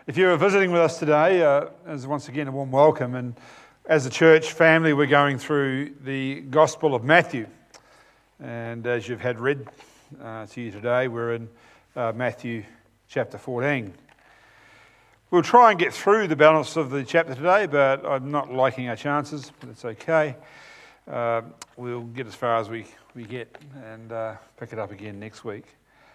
If you're visiting with us today, as once again a warm welcome. And as a church family, we're going through the Gospel of Matthew. And as you've had read to you today, we're in Matthew chapter 14. We'll try and get through the balance of the chapter today, but I'm not liking our chances, but it's okay. We'll get as far as we get and pick it up again next week.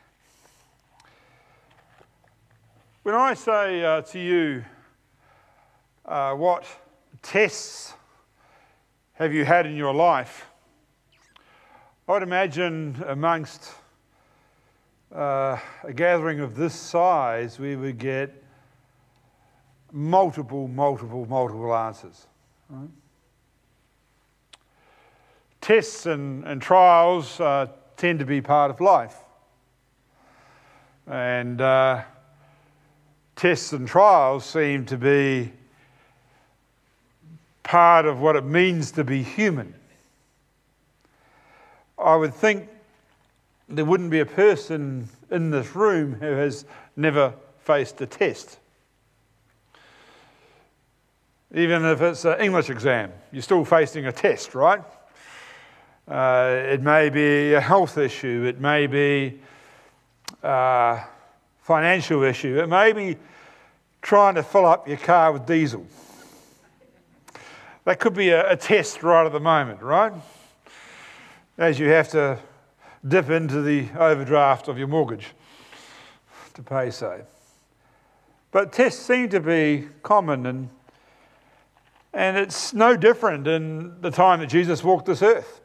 When I say to you, what tests have you had in your life, I would imagine amongst a gathering of this size, we would get multiple answers. Right? Tests and trials tend to be part of life. And tests and trials seem to be part of what it means to be human. I would think there wouldn't be a person in this room who has never faced a test. Even if it's an English exam, you're still facing a test, right? It may be a health issue, it may be financial issue, it may be trying to fill up your car with diesel. That could be a test right at the moment, right? As you have to dip into the overdraft of your mortgage to pay so. But tests seem to be common, and it's no different in the time that Jesus walked this earth.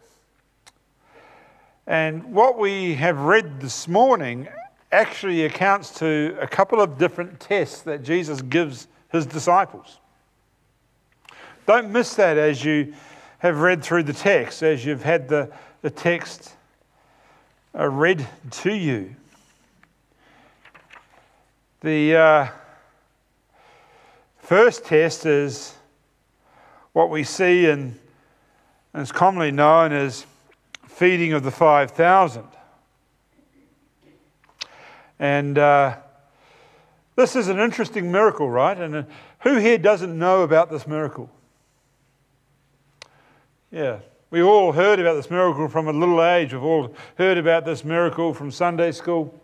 And what we have read this morning actually accounts to a couple of different tests that Jesus gives his disciples. Don't miss that as you have read through the text, as you've had the text read to you. The first test is what we see and is commonly known as feeding of the 5,000. And this is an interesting miracle, right? And who here doesn't know about this miracle? Yeah, we all heard about this miracle from a little age. We've all heard about this miracle from Sunday school.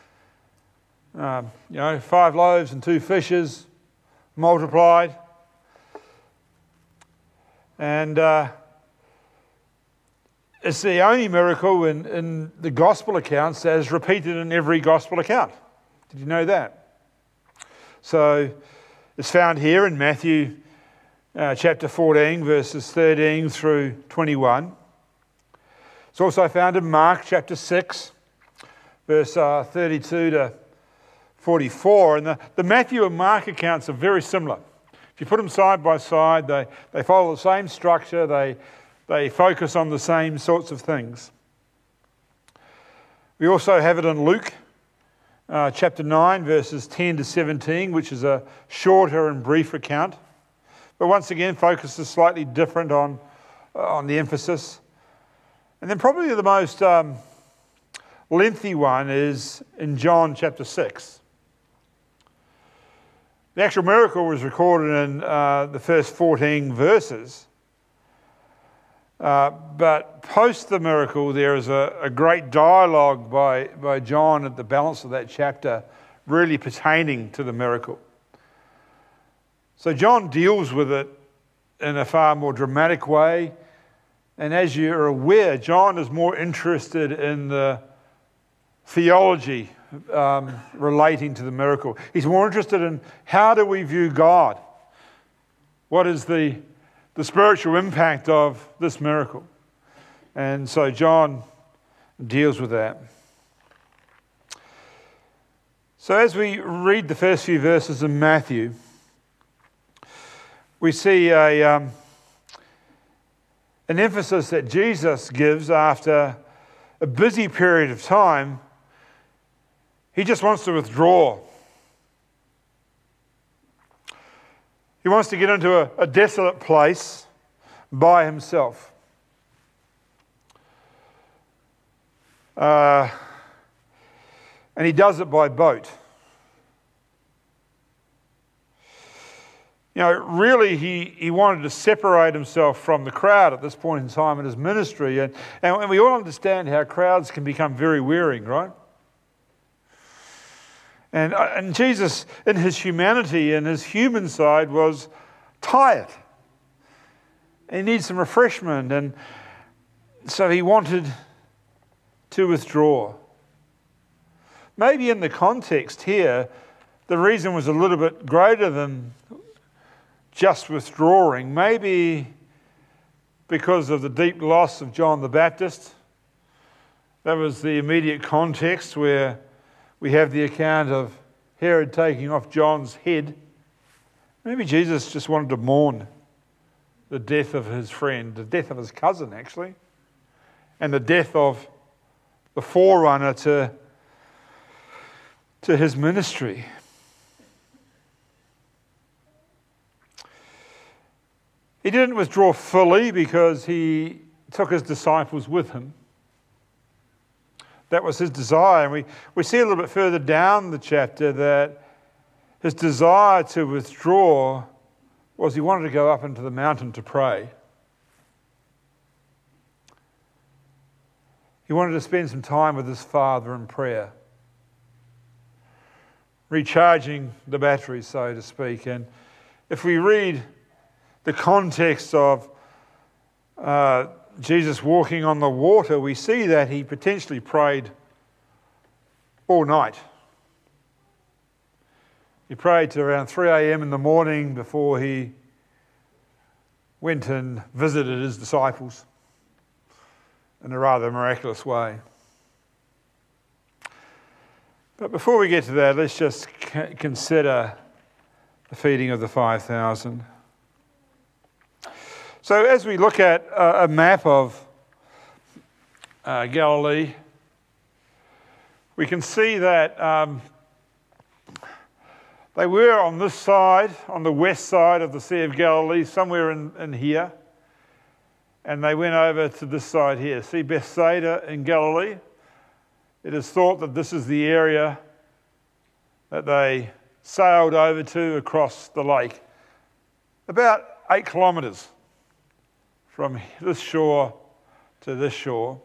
5 loaves and 2 fishes multiplied. And it's the only miracle in the gospel accounts that is repeated in every gospel account. Did you know that? So it's found here in Matthew chapter 14, verses 13 through 21. It's also found in Mark chapter 6, verse 32 to 44. And the Matthew and Mark accounts are very similar. If you put them side by side, they follow the same structure, they focus on the same sorts of things. We also have it in Luke chapter 9, verses 10 to 17, which is a shorter and brief account. But once again, focuses slightly different on the emphasis. And then probably the most lengthy one is in John chapter 6. The actual miracle was recorded in the first 14 verses. But post the miracle, there is a great dialogue by John at the balance of that chapter, really pertaining to the miracle. So John deals with it in a far more dramatic way. And as you're aware, John is more interested in the theology relating to the miracle. He's more interested in how do we view God? What is the spiritual impact of this miracle? And so John deals with that. So as we read the first few verses in Matthew, we see an emphasis that Jesus gives after a busy period of time. He just wants to withdraw. He wants to get into a desolate place by himself. And he does it by boat. Really he wanted to separate himself from the crowd at this point in time in his ministry. And we all understand how crowds can become very wearying, right? And Jesus, in his humanity and his human side, was tired. He needs some refreshment. And so he wanted to withdraw. Maybe in the context here, the reason was a little bit greater than just withdrawing. Maybe because of the deep loss of John the Baptist. That was the immediate context where we have the account of Herod taking off John's head. Maybe Jesus just wanted to mourn the death of his friend, the death of his cousin actually, and the death of the forerunner to his ministry. He didn't withdraw fully because he took his disciples with him. That was his desire. And we see a little bit further down the chapter that his desire to withdraw was he wanted to go up into the mountain to pray. He wanted to spend some time with his Father in prayer, recharging the batteries, so to speak. And if we read the context of Jesus walking on the water, we see that he potentially prayed all night. He prayed to around 3 a.m. in the morning before he went and visited his disciples in a rather miraculous way. But before we get to that, let's just consider the feeding of the 5,000. So as we look at a map of Galilee, we can see that they were on this side, on the west side of the Sea of Galilee, somewhere in here. And they went over to this side here. See Bethsaida in Galilee? It is thought that this is the area that they sailed over to across the lake. About 8 kilometres from this shore to this shore.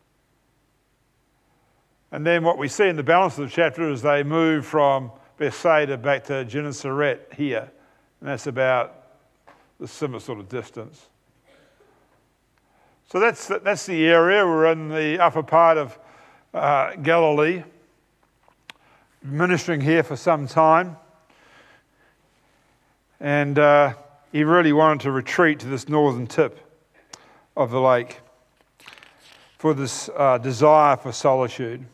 And then what we see in the balance of the chapter is they move from Bethsaida back to Gennesaret here. And that's about the similar sort of distance. So that's the area. We're in the upper part of Galilee, ministering here for some time. And he really wanted to retreat to this northern tip of the lake for this desire for solitude.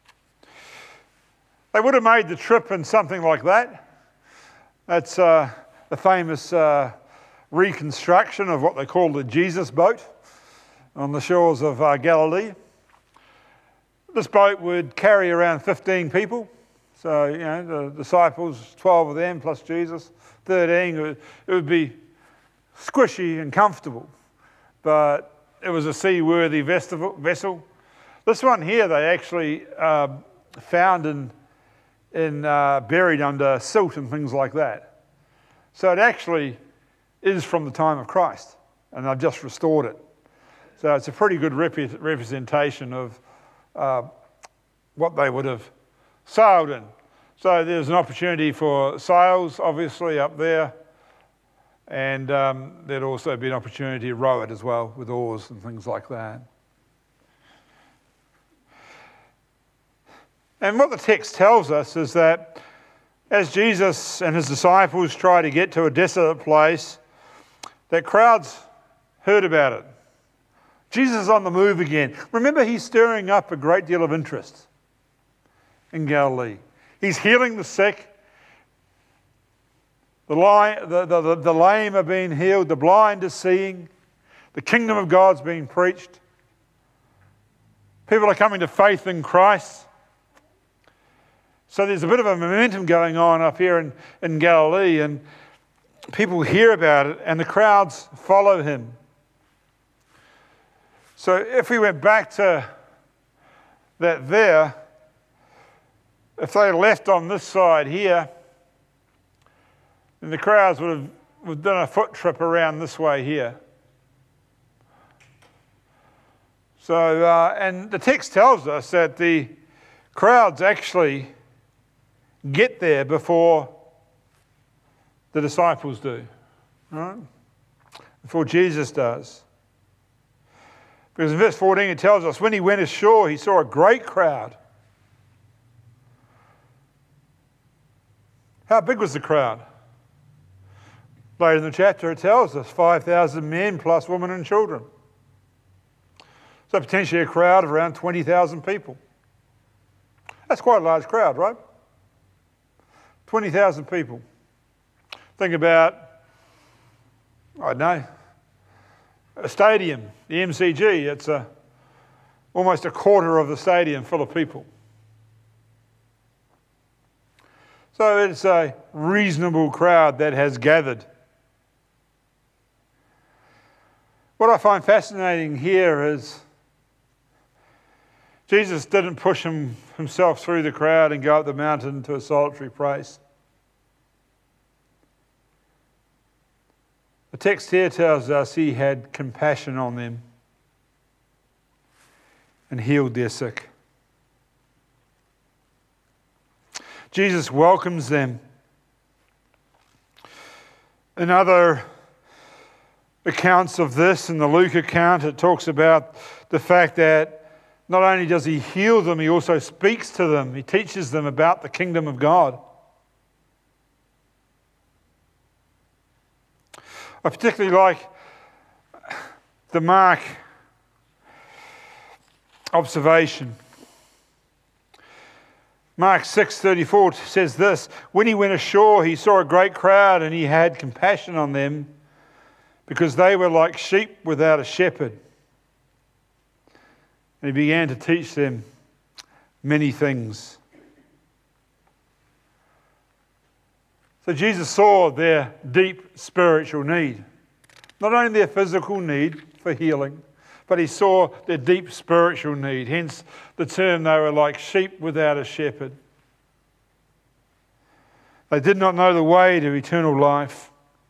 They would have made the trip in something like that. That's the famous reconstruction of what they call the Jesus boat on the shores of Galilee. This boat would carry around 15 people. So, the disciples, 12 of them plus Jesus, 13. It would be squishy and comfortable, but it was a seaworthy vessel. This one here they actually found in buried under silt and things like that. So it actually is from the time of Christ, and they've just restored it. So it's a pretty good representation of what they would have sailed in. So there's an opportunity for sails, obviously, up there. And there'd also be an opportunity to row it as well with oars and things like that. And what the text tells us is that as Jesus and his disciples try to get to a desolate place, that crowds heard about it. Jesus is on the move again. Remember, he's stirring up a great deal of interest in Galilee. He's healing the sick. The lame are being healed. The blind are seeing. The kingdom of God's being preached. People are coming to faith in Christ. So there's a bit of a momentum going on up here in Galilee, and people hear about it, and the crowds follow him. So if we went back to that there, if they left on this side here, then the crowds would have we've done a foot trip around this way here. So, and the text tells us that the crowds actually get there before the disciples do, right? Before Jesus does. Because in verse 14 it tells us, when he went ashore, he saw a great crowd. How big was the crowd? Later in the chapter it tells us 5,000 men plus women and children. So potentially a crowd of around 20,000 people. That's quite a large crowd, right? 20,000 people. Think about, I don't know, a stadium, the MCG. It's almost a quarter of the stadium full of people. So it's a reasonable crowd that has gathered. What I find fascinating here is Jesus didn't push himself through the crowd and go up the mountain to a solitary place. The text here tells us he had compassion on them and healed their sick. Jesus welcomes them. In other accounts of this, in the Luke account, it talks about the fact that not only does he heal them, he also speaks to them. He teaches them about the kingdom of God. I particularly like the Mark observation. Mark 6:34 says this, when he went ashore, he saw a great crowd and he had compassion on them because they were like sheep without a shepherd. And he began to teach them many things. So Jesus saw their deep spiritual need. Not only their physical need for healing, but he saw their deep spiritual need. Hence the term, they were like sheep without a shepherd. They did not know the way to eternal life.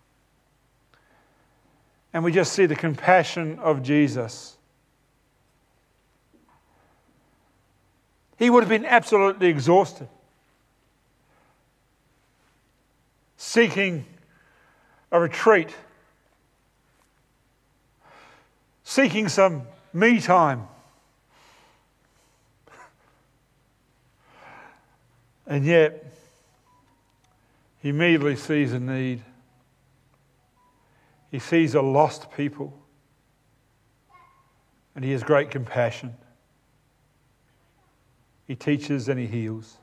And we just see the compassion of Jesus. He would have been absolutely exhausted, seeking a retreat, seeking some me time. And yet, he immediately sees a need. He sees a lost people, and he has great compassion. He teaches and he heals.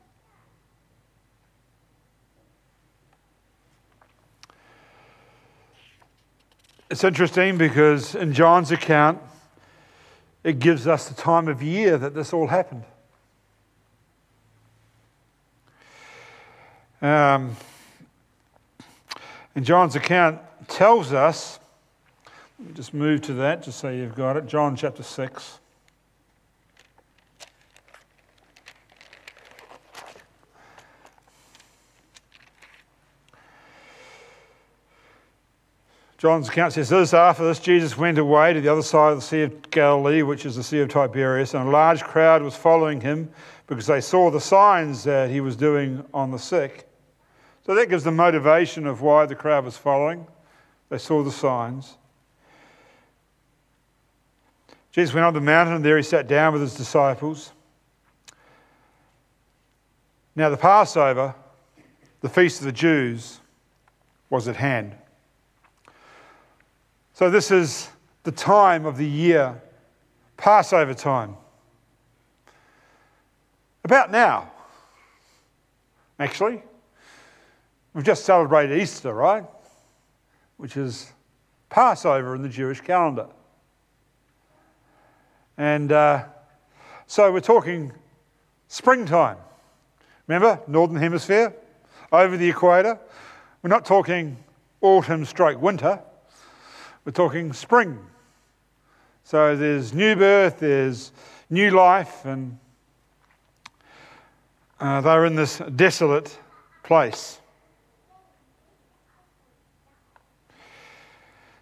It's interesting because in John's account, it gives us the time of year that this all happened. And John's account tells us, let me just move to that just so you've got it, John chapter 6. John's account says this, after this Jesus went away to the other side of the Sea of Galilee, which is the Sea of Tiberias, and a large crowd was following him because they saw the signs that he was doing on the sick. So that gives the motivation of why the crowd was following. They saw the signs. Jesus went up the mountain and there he sat down with his disciples. Now the Passover, the feast of the Jews, was at hand. So this is the time of the year, Passover time. About now, actually. We've just celebrated Easter, right? Which is Passover in the Jewish calendar. And so we're talking springtime. Remember, Northern Hemisphere, over the equator. We're not talking autumn/winter. We're talking spring. So there's new birth, there's new life, and they're in this desolate place.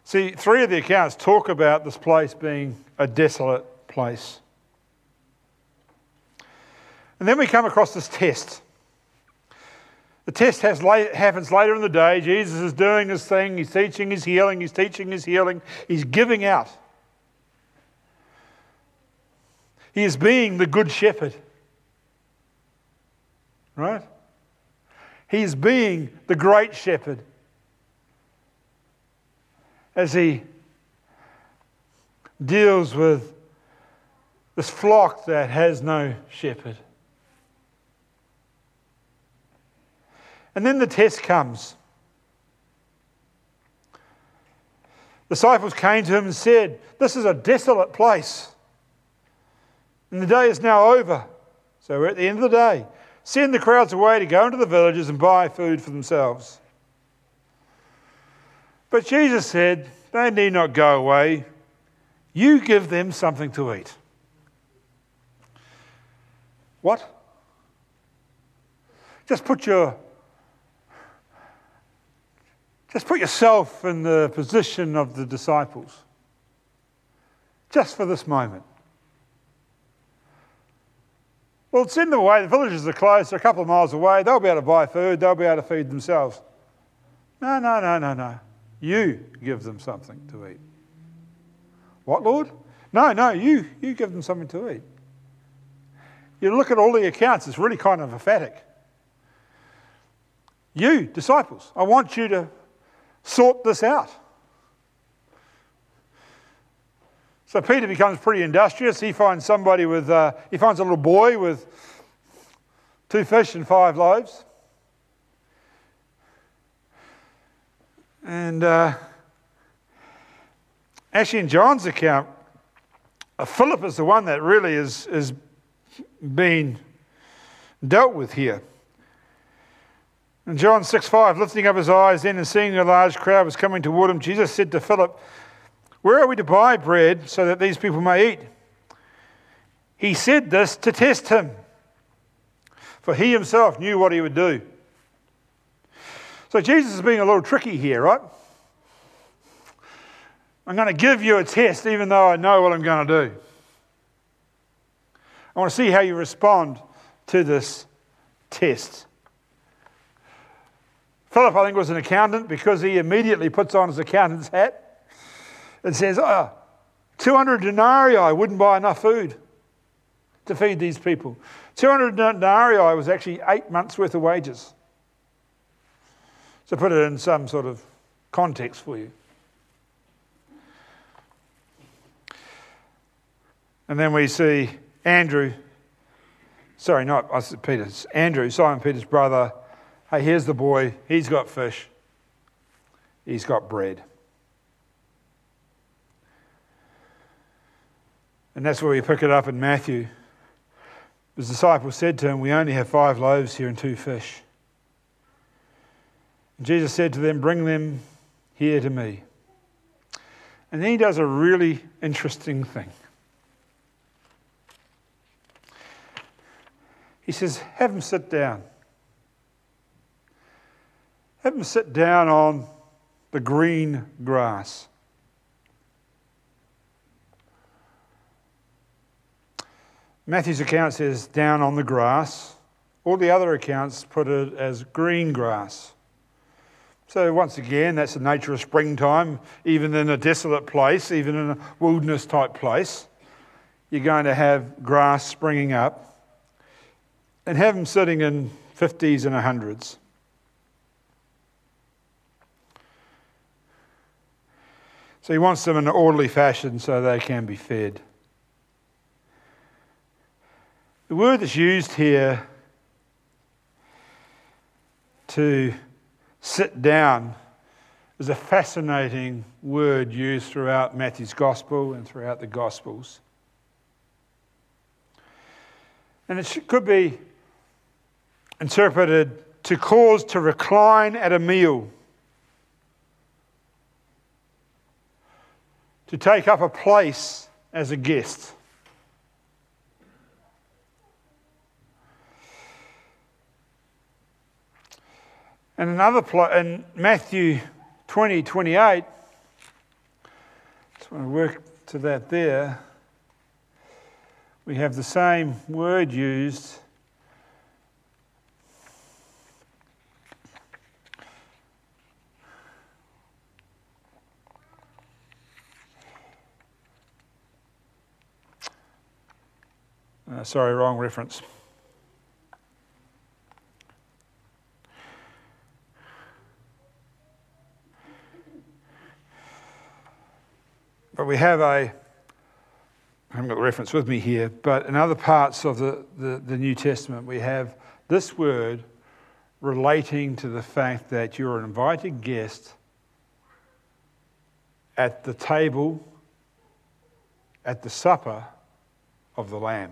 See, 3 of the accounts talk about this place being a desolate place. And then we come across this test. The test happens later in the day. Jesus is doing his thing. He's teaching, he's healing, he's teaching, he's healing. He's giving out. He is being the good shepherd. Right? He is being the great shepherd. As he deals with this flock that has no shepherd. And then the test comes. The disciples came to him and said, "This is a desolate place, and the day is now over." So we're at the end of the day. Send the crowds away to go into the villages and buy food for themselves. But Jesus said, "They need not go away. You give them something to eat." What? Just put yourself in the position of the disciples. Just for this moment. Well, send them away. The villages are close. They're a couple of miles away. They'll be able to buy food. They'll be able to feed themselves. No. You give them something to eat. What, Lord? No, you give them something to eat. You look at all the accounts, it's really kind of emphatic. You, disciples, I want you to sort this out. So Peter becomes pretty industrious. He finds a little boy with 2 fish and 5 loaves. And actually in John's account, Philip is the one that really is being dealt with here. In John 6:5, lifting up his eyes then and seeing a large crowd was coming toward him, Jesus said to Philip, "Where are we to buy bread so that these people may eat?" He said this to test him, for he himself knew what he would do. So Jesus is being a little tricky here, right? I'm going to give you a test even though I know what I'm going to do. I want to see how you respond to this test. Philip, I think, was an accountant because he immediately puts on his accountant's hat and says, 200 denarii wouldn't buy enough food to feed these people. 200 denarii was actually 8 months' worth of wages. To put it in some sort of context for you. And then we see Andrew, Simon Peter's brother. Hey, here's the boy. He's got fish. He's got bread. And that's where we pick it up in Matthew. His disciples said to him, "We only have 5 loaves here and 2 fish." And Jesus said to them, "Bring them here to me." And then he does a really interesting thing. He says, "Have them sit down. Have them sit down on the green grass." Matthew's account says down on the grass. All the other accounts put it as green grass. So once again, that's the nature of springtime. Even in a desolate place, even in a wilderness type place, you're going to have grass springing up. And have them sitting in 50s and 100s. So he wants them in an orderly fashion so they can be fed. The word that's used here to sit down is a fascinating word used throughout Matthew's Gospel and throughout the Gospels. And it could be interpreted to cause to recline at a meal, to take up a place as a guest. And in Matthew 20:28, So when I work to that there, we have the same word used sorry, wrong reference. But we have I haven't got the reference with me here, but in other parts of the New Testament, we have this word relating to the fact that you're an invited guest at the table, at the supper of the Lamb.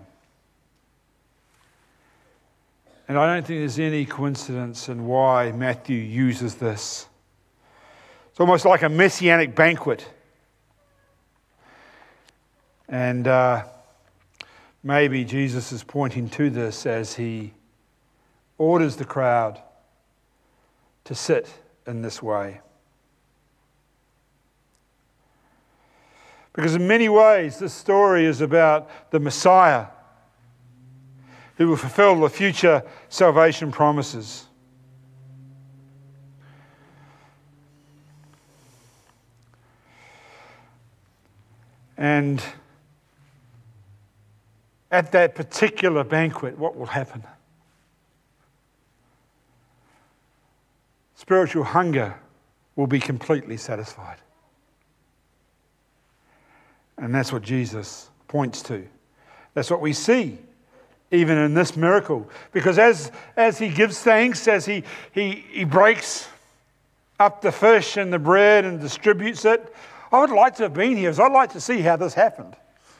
And I don't think there's any coincidence in why Matthew uses this. It's almost like a messianic banquet. And maybe Jesus is pointing to this as he orders the crowd to sit in this way. Because in many ways, this story is about the Messiah who will fulfill the future salvation promises. And at that particular banquet, what will happen? Spiritual hunger will be completely satisfied. And that's what Jesus points to. That's what we see even in this miracle. Because as he gives thanks, as he breaks up the fish and the bread and distributes it, I would like to have been here because I'd like to see how this happened.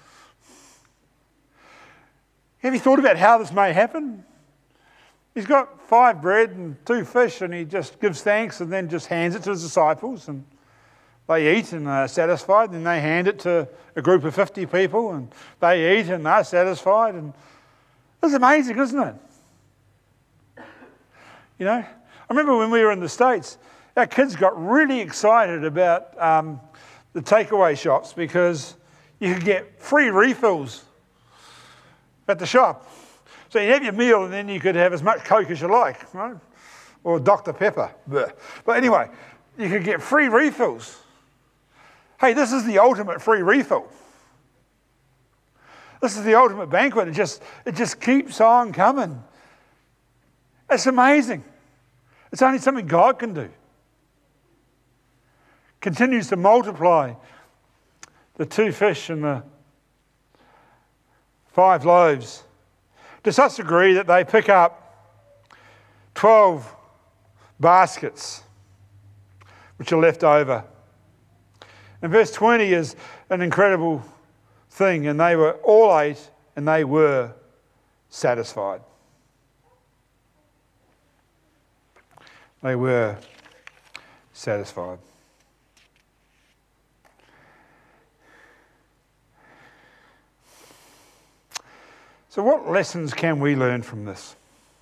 Have you thought about how this may happen? He's got 5 bread and 2 fish and he just gives thanks and then just hands it to his disciples and they eat and they're satisfied, and they hand it to a group of 50 people and they eat and they're satisfied. And it's amazing, isn't it? You know, I remember when we were in the States, our kids got really excited about the takeaway shops because you could get free refills at the shop. So you have your meal and then you could have as much Coke as you like, right? Or Dr. Pepper. But anyway, you could get free refills. Hey, this is the ultimate free refill. This is the ultimate banquet. It just keeps on coming. It's amazing. It's only something God can do. Continues to multiply the 2 fish and the 5 loaves to such a degree that they pick up 12 baskets which are left over. And verse 20 is an incredible thing. And they were all ate and they were satisfied. They were satisfied. So what lessons can we learn from this?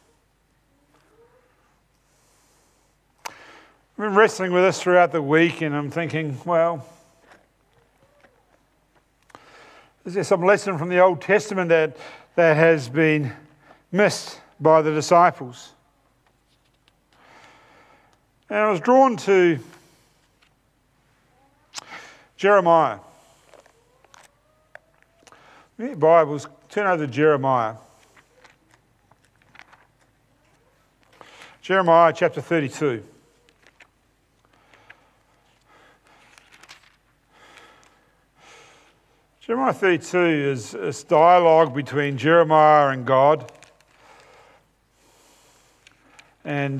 I've been wrestling with this throughout the week and I'm thinking, well, is there some lesson from the Old Testament that has been missed by the disciples? And I was drawn to Jeremiah. Your Bibles, turn over to Jeremiah. Jeremiah chapter 32. Jeremiah 32 is this dialogue between Jeremiah and God. And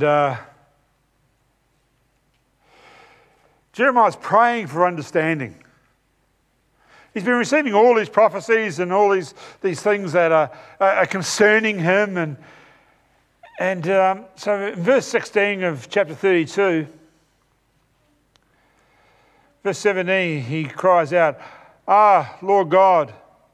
Jeremiah's praying for understanding. He's been receiving all these prophecies and all these things that are concerning him. And so in verse 16 of chapter 32, verse 17, he cries out, "Ah, Lord God,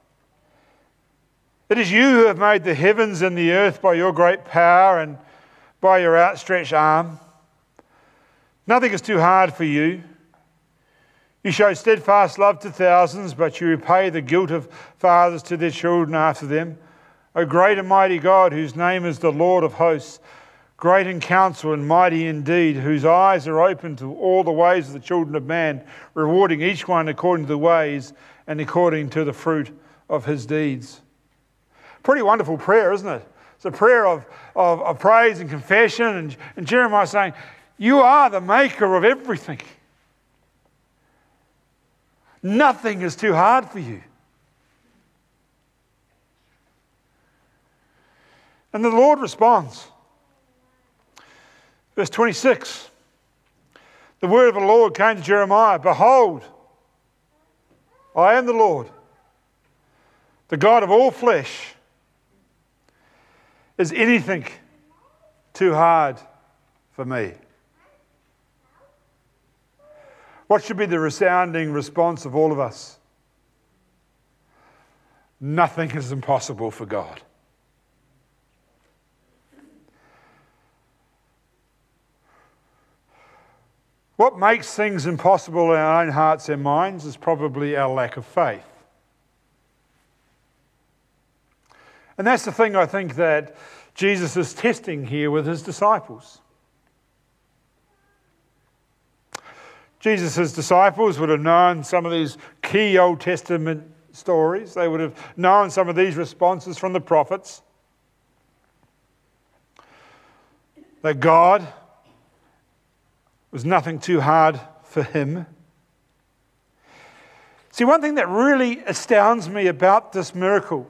it is you who have made the heavens and the earth by your great power and by your outstretched arm. Nothing is too hard for you. You show steadfast love to thousands, but you repay the guilt of fathers to their children after them. O great and mighty God, whose name is the Lord of hosts, great in counsel and mighty indeed, whose eyes are open to all the ways of the children of man, rewarding each one according to the ways and according to the fruit of his deeds. Pretty wonderful prayer, isn't it? It's a prayer of praise and confession, and Jeremiah saying, you are the maker of everything. Nothing is too hard for you. And the Lord responds. Verse 26, the word of the Lord came to Jeremiah, behold, I am the Lord, the God of all flesh. Is anything too hard for me? What should be the resounding response of all of us? Nothing is impossible for God. What makes things impossible in our own hearts and minds is probably our lack of faith. And that's the thing I think that Jesus is testing here with his disciples. Jesus' disciples would have known some of these key Old Testament stories. They would have known some of these responses from the prophets. That God was nothing too hard for him. See, one thing that really astounds me about this miracle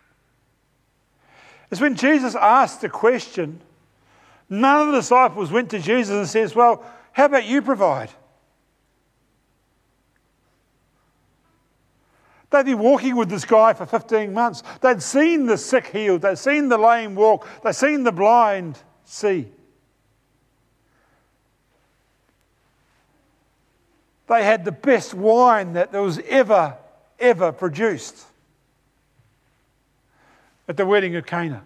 is when Jesus asked the question, none of the disciples went to Jesus and says, well, how about you provide? They'd be walking with this guy for 15 months. They'd seen the sick healed. They'd seen the lame walk. They'd seen the blind see. They had the best wine that there was ever produced at the wedding of Cana,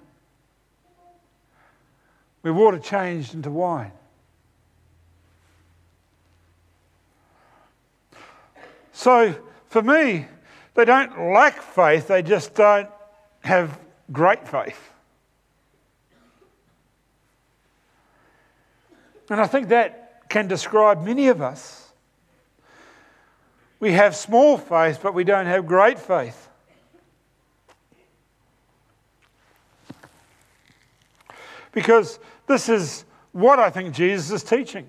where water changed into wine. So, for me, they don't lack faith, they just don't have great faith. And I think that can describe many of us. We have small faith, but we don't have great faith. Because this is what I think Jesus is teaching.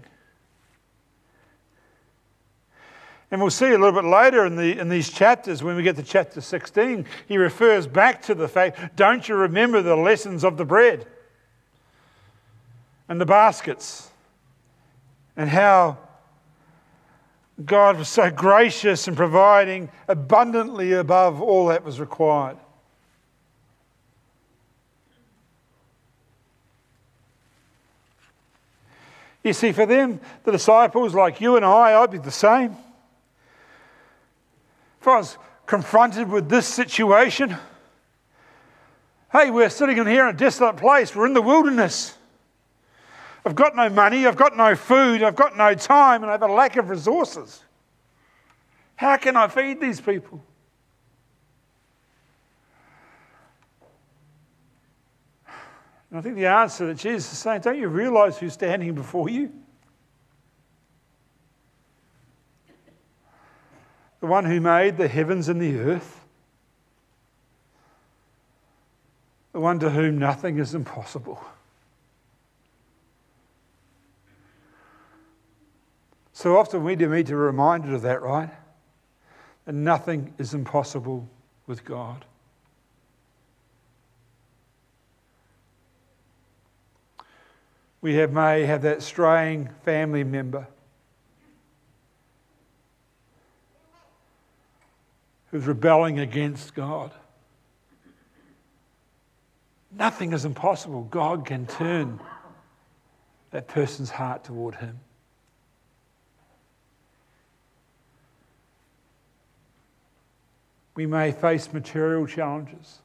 And we'll see a little bit later in these chapters, when we get to chapter 16, he refers back to the fact, don't you remember the lessons of the bread and the baskets, and how God was so gracious in providing abundantly above all that was required. You see, for them, the disciples, like you and I'd be the same. If I was confronted with this situation, hey, we're sitting in here in a desolate place, we're in the wilderness. I've got no money, I've got no food, I've got no time, and I have a lack of resources. How can I feed these people? And I think the answer that Jesus is saying, don't you realize who's standing before you? The one who made the heavens and the earth. The one to whom nothing is impossible. So often we need to be reminded of that, right? And nothing is impossible with God. We may have that straying family member who's rebelling against God. Nothing is impossible. God can turn that person's heart toward him. We may face material challenges.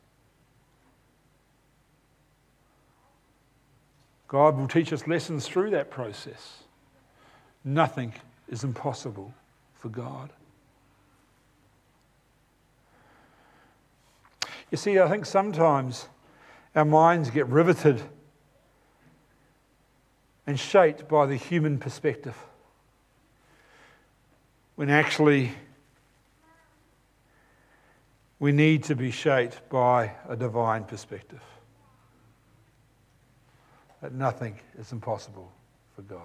God will teach us lessons through that process. Nothing is impossible for God. You see, I think sometimes our minds get riveted and shaped by the human perspective, when actually we need to be shaped by a divine perspective. That nothing is impossible for God.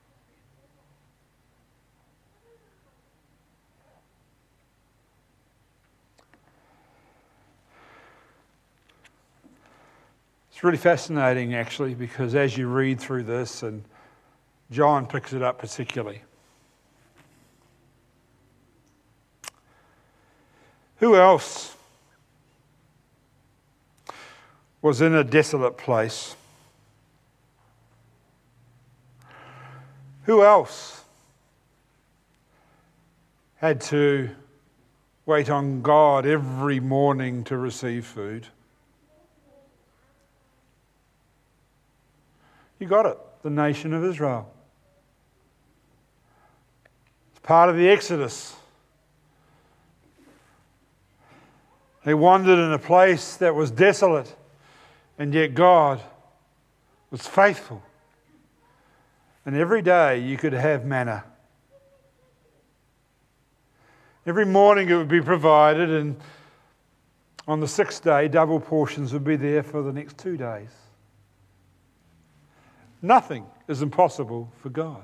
It's really fascinating, actually, because as you read through this, and John picks it up particularly, who else was in a desolate place? Who else had to wait on God every morning to receive food? You got it, the nation of Israel. It's part of the Exodus. They wandered in a place that was desolate, and yet God was faithful. And every day you could have manna. Every morning it would be provided, and on the sixth day, double portions would be there for the next 2 days. Nothing is impossible for God.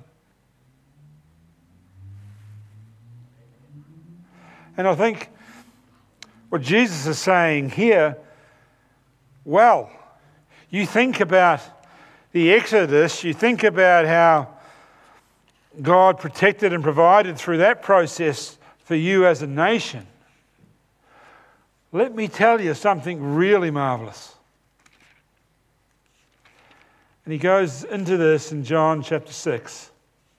And I think what Jesus is saying here, well, you think about the Exodus, you think about how God protected and provided through that process for you as a nation. Let me tell you something really marvellous. And he goes into this in John chapter 6.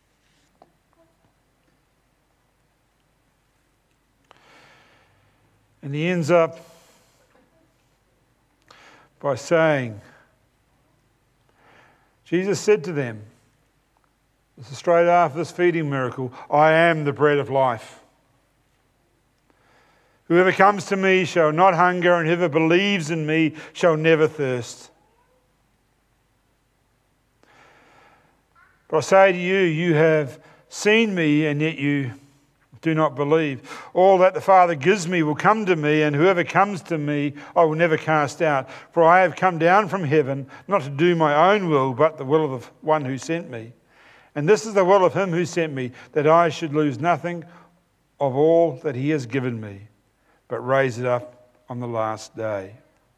And he ends up by saying, Jesus said to them, this is straight after this feeding miracle, I am the bread of life. Whoever comes to me shall not hunger, and whoever believes in me shall never thirst. But I say to you, you have seen me, and yet you do not believe. All that the Father gives me will come to me, and whoever comes to me I will never cast out. For I have come down from heaven, not to do my own will, but the will of the one who sent me. And this is the will of him who sent me, that I should lose nothing of all that he has given me, but raise it up on the last day.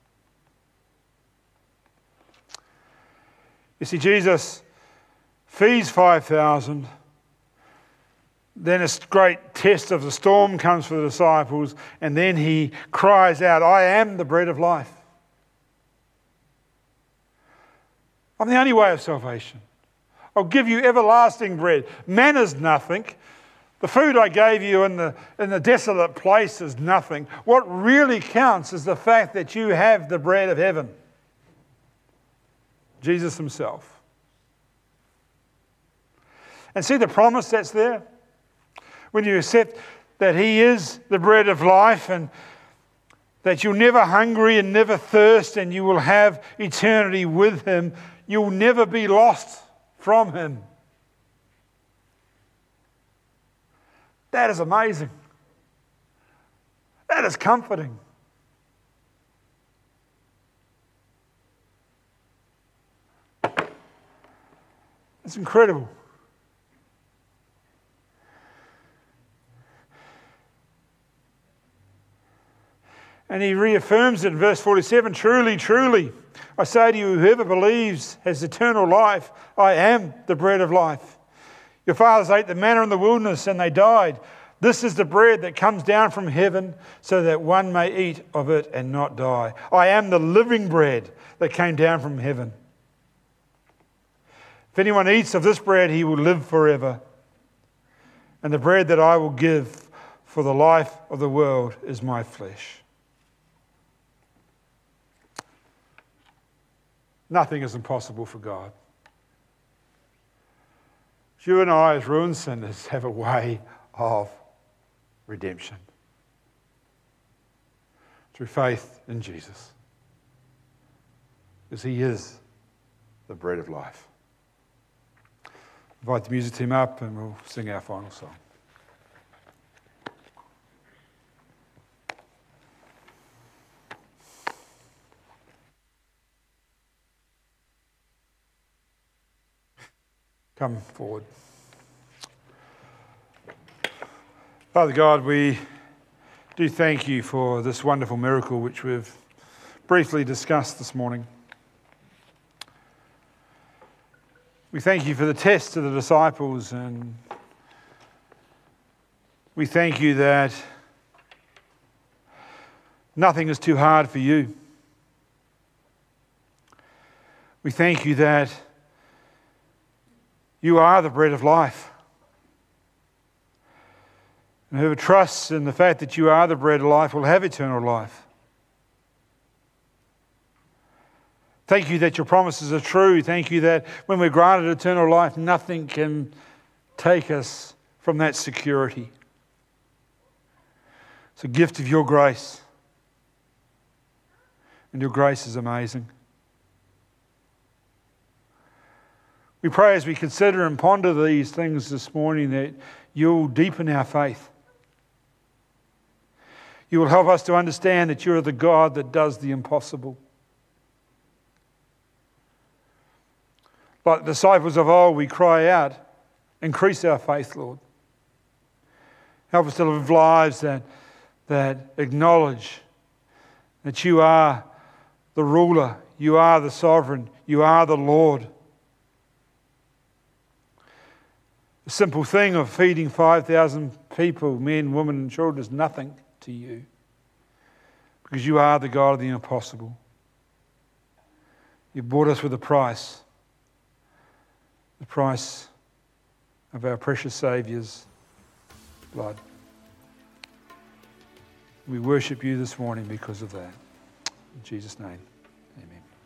You see, Jesus feeds 5,000. Then a great test of the storm comes for the disciples, and then he cries out, I am the bread of life. I'm the only way of salvation. I'll give you everlasting bread. Manna's nothing. The food I gave you in the desolate place is nothing. What really counts is the fact that you have the bread of heaven. Jesus himself. And see the promise that's there? When you accept that he is the bread of life, and that you'll never hungry and never thirst, and you will have eternity with him, you'll never be lost from him. That is amazing. That is comforting. It's incredible. And he reaffirms it in verse 47, truly, truly, I say to you, whoever believes has eternal life. I am the bread of life. Your fathers ate the manna in the wilderness and they died. This is the bread that comes down from heaven so that one may eat of it and not die. I am the living bread that came down from heaven. If anyone eats of this bread, he will live forever. And the bread that I will give for the life of the world is my flesh. Nothing is impossible for God. You and I, as ruined sinners, have a way of redemption. through faith in Jesus. Because he is the bread of life. Invite the music team up and we'll sing our final song. Come forward. Father God, we do thank you for this wonderful miracle which we've briefly discussed this morning. We thank you for the test of the disciples, and we thank you that nothing is too hard for you. We thank you that you are the bread of life. And whoever trusts in the fact that you are the bread of life will have eternal life. Thank you that your promises are true. Thank you that when we're granted eternal life, nothing can take us from that security. It's a gift of your grace. And your grace is amazing. We pray as we consider and ponder these things this morning that you'll deepen our faith. You will help us to understand that you're the God that does the impossible. Like the disciples of old, we cry out, increase our faith, Lord. Help us to live lives that acknowledge that you are the ruler, you are the sovereign, you are the Lord. The simple thing of feeding 5,000 people, men, women, and children, is nothing to you because you are the God of the impossible. You bought us with a price, the price of our precious Saviour's blood. We worship you this morning because of that. In Jesus' name, amen.